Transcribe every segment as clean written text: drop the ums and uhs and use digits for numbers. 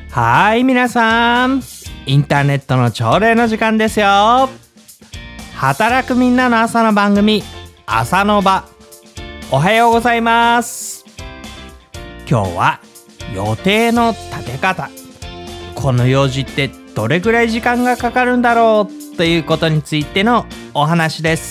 はい、皆さん。インターネットの朝礼の時間ですよ。働くみんなの朝の番組、朝の場。おはようございます。今日は予定の立て方。この用事ってどれくらい時間がかかるんだろうということについてのお話です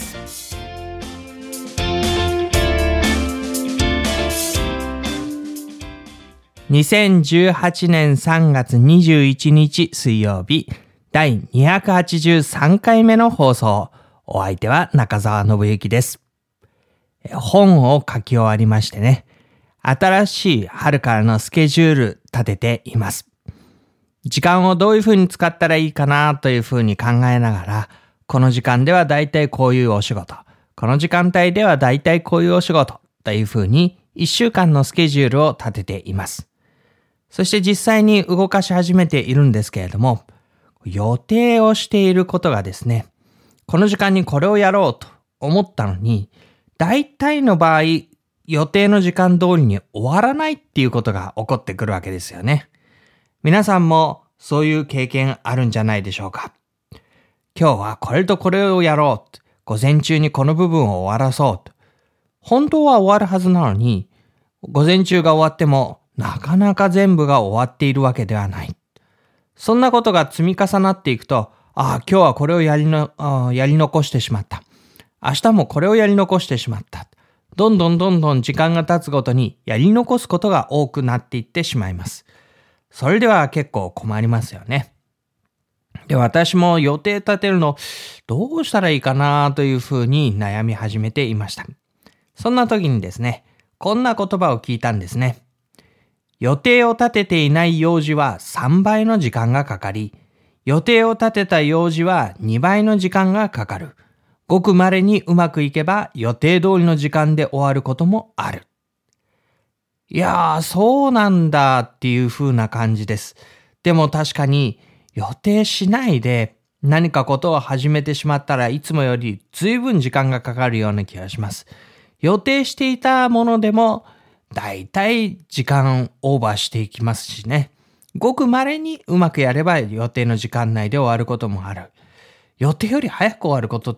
。2018年3月21日水曜日第283回目の放送。お相手は中澤信之です。本を書き終わりましてね、新しい春からのスケジュール立てています。時間をどういう風に使ったらいいかなという風に考えながら、この時間ではだいたいこういうお仕事、この時間帯ではだいたいこういうお仕事という風に1週間のスケジュールを立てています。そして実際に動かし始めているんですけれども、予定をしていることがですね、この時間にこれをやろうと思ったのに、大体の場合、予定の時間通りに終わらないっていうことが起こってくるわけですよね。皆さんもそういう経験あるんじゃないでしょうか。今日はこれとこれをやろう。午前中にこの部分を終わらそうと。本当は終わるはずなのに、午前中が終わってもなかなか全部が終わっているわけではない。そんなことが積み重なっていくと、今日はこれをやり残してしまった。明日もこれをやり残してしまった。どんどん時間が経つごとにやり残すことが多くなっていってしまいます。それでは結構困りますよね。で、私も予定立てるのどうしたらいいかなというふうに悩み始めていました。そんな時にですね、こんな言葉を聞いたんですね。予定を立てていない用事は3倍の時間がかかり、予定を立てた用事は2倍の時間がかかる。ごく稀にうまくいけば予定通りの時間で終わることもある。いやー、そうなんだっていう風な感じです。でも確かに予定しないで何かことを始めてしまったらいつもより随分時間がかかるような気がします。予定していたものでもだいたい時間オーバーしていきますしね。ごく稀にうまくやれば予定の時間内で終わることもある。予定より早く終わることって、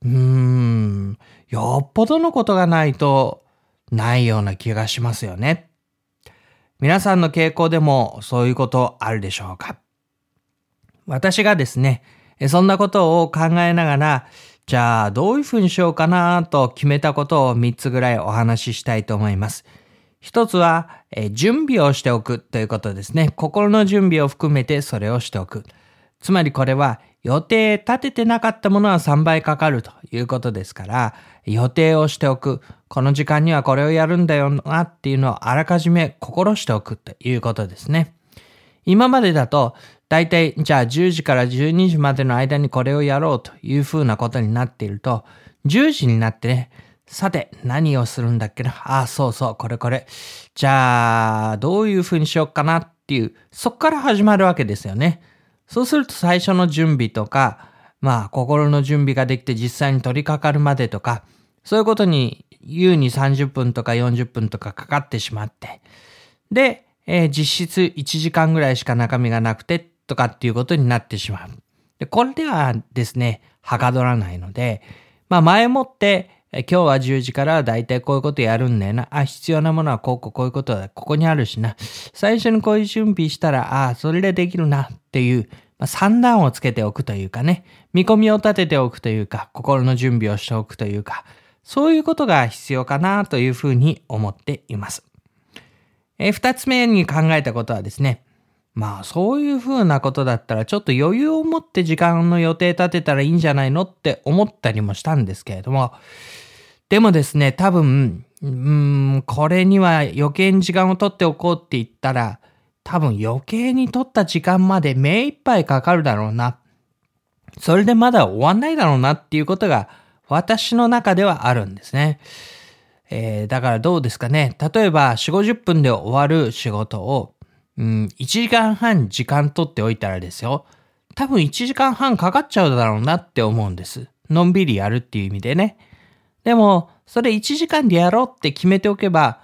よっぽどのことがないとないような気がしますよね。皆さんの傾向でもそういうことあるでしょうか。私がですね、そんなことを考えながら、じゃあどういうふうにしようかなと決めたことを3つぐらいお話ししたいと思います。一つは、準備をしておくということですね。心の準備を含めてそれをしておく。つまりこれは予定立ててなかったものは3倍かかるということですから、予定をしておく。この時間にはこれをやるんだよなっていうのをあらかじめ心しておくということですね。今までだと、だいたいじゃあ10時から12時までの間にこれをやろうというふうなことになっていると、10時になってね、さて何をするんだっけな、そうこれ。じゃあどういうふうにしようかなっていう、そこから始まるわけですよね。そうすると最初の準備とか、心の準備ができて実際に取り掛かるまでとか、そういうことに優に30分とか40分とかかかってしまって、で、実質1時間ぐらいしか中身がなくてとかっていうことになってしまう。で、これではですね、はかどらないので、前もって今日は10時からだいたいこういうことやるんだよな。必要なものはこういうことだ。ここにあるしな。最初にこういう準備したら、それでできるなっていう、算段をつけておくというかね、見込みを立てておくというか、心の準備をしておくというか、そういうことが必要かなというふうに思っています。二つ目に考えたことはですね、そういうふうなことだったらちょっと余裕を持って時間の予定立てたらいいんじゃないのって思ったりもしたんですけれども、でもですね、多分、これには余計に時間を取っておこうって言ったら、多分余計に取った時間まで目いっぱいかかるだろうな。それでまだ終わんないだろうなっていうことが私の中ではあるんですね。だからどうですかね。例えば4、50分で終わる仕事を、1時間半時間取っておいたらですよ。多分1時間半かかっちゃうだろうなって思うんです。のんびりやるっていう意味でね。でも、それ1時間でやろうって決めておけば、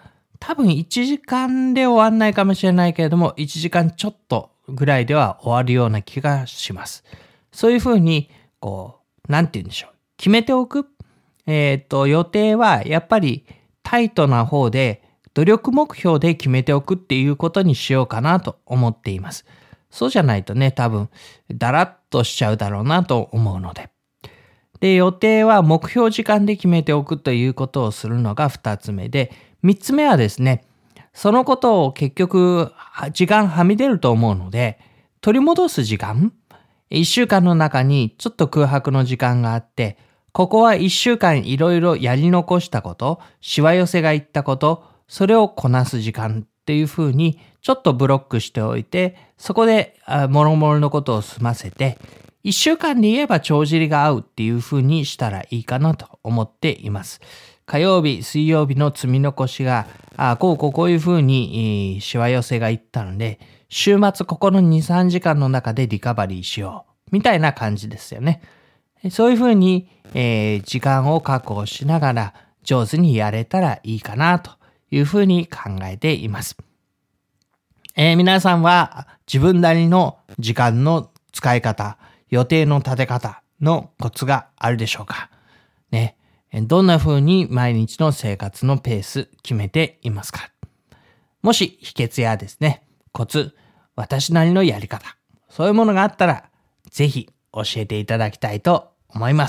多分1時間で終わんないかもしれないけれども、1時間ちょっとぐらいでは終わるような気がします。そういうふうに、なんて言うんでしょう。決めておく。予定はやっぱりタイトな方で、努力目標で決めておくっていうことにしようかなと思っています。そうじゃないとね、多分、だらっとしちゃうだろうなと思うので。で、予定は目標時間で決めておくということをするのが2つ目で、3つ目はですね、そのことを結局、時間はみ出ると思うので、取り戻す時間、1週間の中にちょっと空白の時間があって、ここは1週間いろいろやり残したこと、しわ寄せが言ったこと、それをこなす時間っていうふうにちょっとブロックしておいて、そこで諸々のことを済ませて、1週間で言えば帳尻が合うっていうふうにしたらいいかなと思っています。火曜日、水曜日の積み残しが、こういうふうにしわ寄せがいったので、週末ここの2、3時間の中でリカバリーしよう。みたいな感じですよね。そういうふうに、時間を確保しながら上手にやれたらいいかなというふうに考えています。皆さんは自分なりの時間の使い方、予定の立て方のコツがあるでしょうかね。どんな風に毎日の生活のペース決めていますか？もし秘訣やですね、コツ、私なりのやり方、そういうものがあったら、ぜひ教えていただきたいと思います。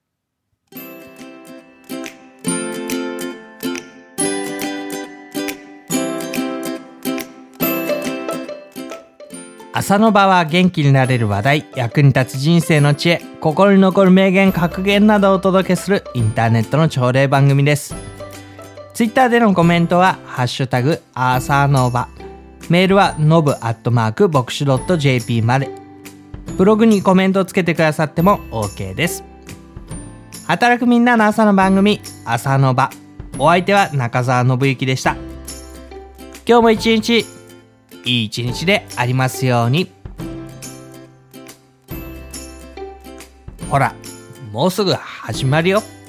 朝の場は元気になれる話題、役に立つ人生の知恵、心に残る名言、格言などをお届けするインターネットの朝礼番組です。ツイッターでのコメントは、ハッシュタグ、朝の場。メールは、nob@boxu.jp まで。ブログにコメントをつけてくださっても OK です。働くみんなの朝の番組、朝の場。お相手は中澤信之でした。今日も一日、いい一日でありますように。ほら、もうすぐ始まるよ。